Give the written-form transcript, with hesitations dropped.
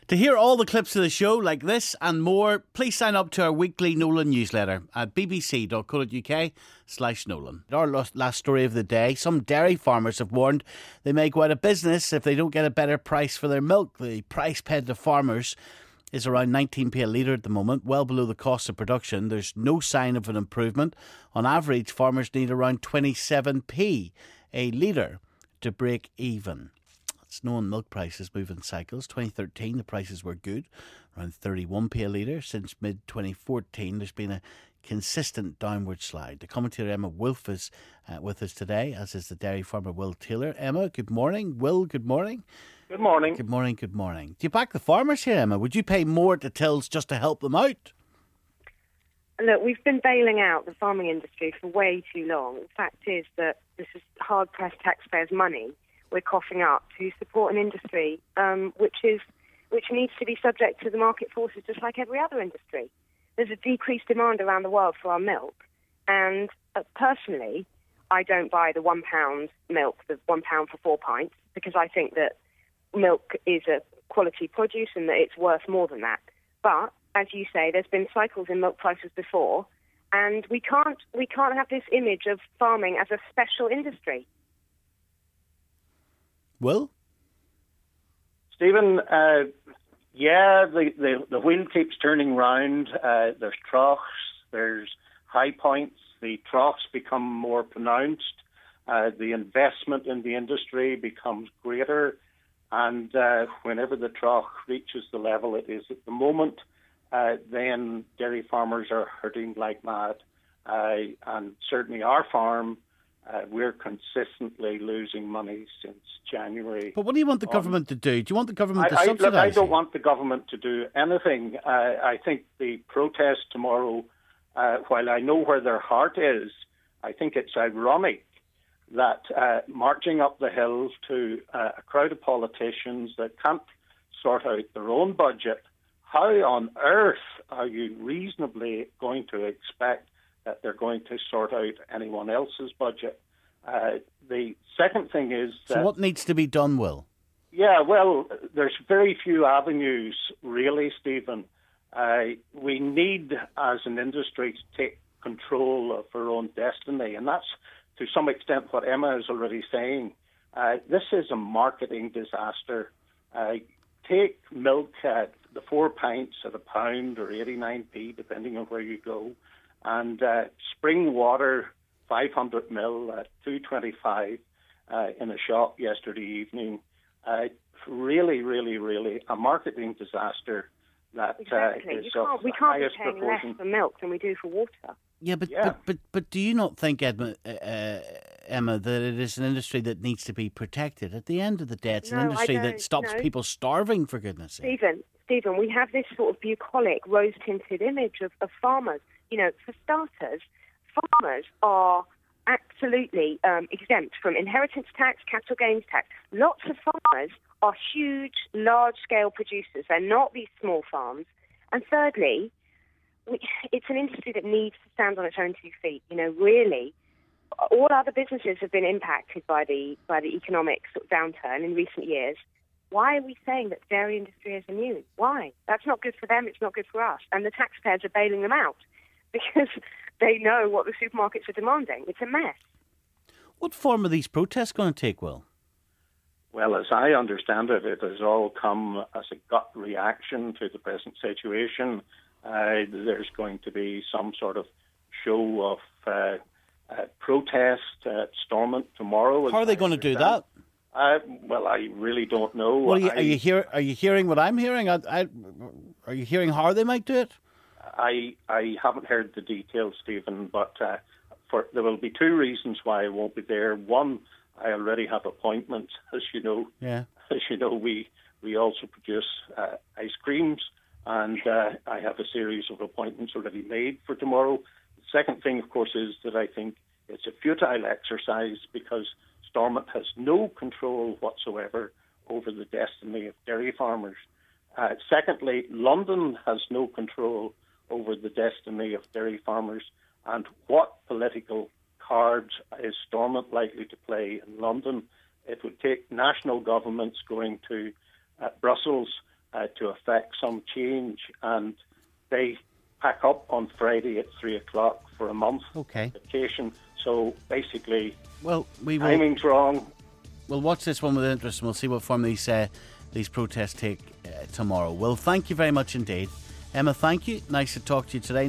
To hear all the clips of the show like this and more, please sign up to our weekly Nolan newsletter at bbc.co.uk/Nolan. Our last story of the day, some dairy farmers have warned they may go out of business if they don't get a better price for their milk. The price paid to farmers is around 19p a litre at the moment, well below the cost of production. There's no sign of an improvement. On average, farmers need around 27p a litre to break even. It's known milk prices move in cycles. 2013, the prices were good, around 31p a litre. Since mid-2014, there's been a consistent downward slide. The commentator Emma Wolfe is with us today, as is the dairy farmer Will Taylor. Emma, good morning. Will, good morning. Good morning. Good morning, good morning. Do you back the farmers here, Emma? Would you pay more to tills just to help them out? Look, we've been bailing out the farming industry for way too long. The fact is that this is hard-pressed taxpayers' money we're coughing up to support an industry which needs to be subject to the market forces just like every other industry. There's a decreased demand around the world for our milk, and personally, I don't buy the £1 milk, the £1 for 4 pints, because I think that milk is a quality produce and that it's worth more than that. But, as you say, there's been cycles in milk prices before, and we can't have this image of farming as a special industry. Will? Stephen, the wheel keeps turning round. There's troughs, there's high points. The troughs become more pronounced. The investment in the industry becomes greater. And whenever the trough reaches the level it is at the moment, then dairy farmers are hurting like mad. And certainly our farm, we're consistently losing money since January. But what do you want the government to do? Do you want the government to subsidise? I don't want the government to do anything. I think the protest tomorrow, while I know where their heart is, I think it's ironic that marching up the hill to a crowd of politicians that can't sort out their own budget, how on earth are you reasonably going to expect that they're going to sort out anyone else's budget? The second thing is... So what needs to be done, Will? Yeah, well, there's very few avenues, really, Stephen. We need, as an industry, to take control of our own destiny, and that's, to some extent, what Emma is already saying. This is a marketing disaster. Take milk at the 4 pints at £1 or 89p, depending on where you go, and spring water, 500 ml at $2.25 in a shop yesterday evening. Really, really, really a marketing disaster that exactly. is We can't be paying less for milk than we do for water. Yeah, but do you not think, Emma, that it is an industry that needs to be protected? At the end of the day, it's an industry that stops people starving, for goodness sake. Stephen, we have this sort of bucolic, rose-tinted image of farmers. You know, for starters, farmers are absolutely exempt from inheritance tax, capital gains tax. Lots of farmers are huge, large-scale producers. They're not these small farms. And thirdly, it's an industry that needs to stand on its own 2 feet. You know, really, all other businesses have been impacted by the economic sort of downturn in recent years. Why are we saying that the dairy industry is immune? Why? That's not good for them. It's not good for us. And the taxpayers are bailing them out because they know what the supermarkets are demanding. It's a mess. What form are these protests going to take, Will? Well, as I understand it, it has all come as a gut reaction to the present situation. There's going to be some sort of show of protest at Stormont tomorrow. How are they going to do that? Well, I really don't know. Well, are you hearing what I'm hearing? Are you hearing how they might do it? I haven't heard the details, Stephen, but there will be 2 reasons why I won't be there. One, I already have appointments, as you know. Yeah. As you know, we also produce ice creams, and I have a series of appointments already made for tomorrow. The second thing, of course, is that I think it's a futile exercise because Stormont has no control whatsoever over the destiny of dairy farmers. Secondly, London has no control over the destiny of dairy farmers. And what political cards is Stormont likely to play in London? It would take national governments going to Brussels to effect some change, and they pack up on Friday at 3 o'clock for a month vacation. So basically, timing's wrong. We'll watch this one with interest, and we'll see what form these protests take tomorrow. Well, thank you very much indeed. Emma, thank you. Nice to talk to you today.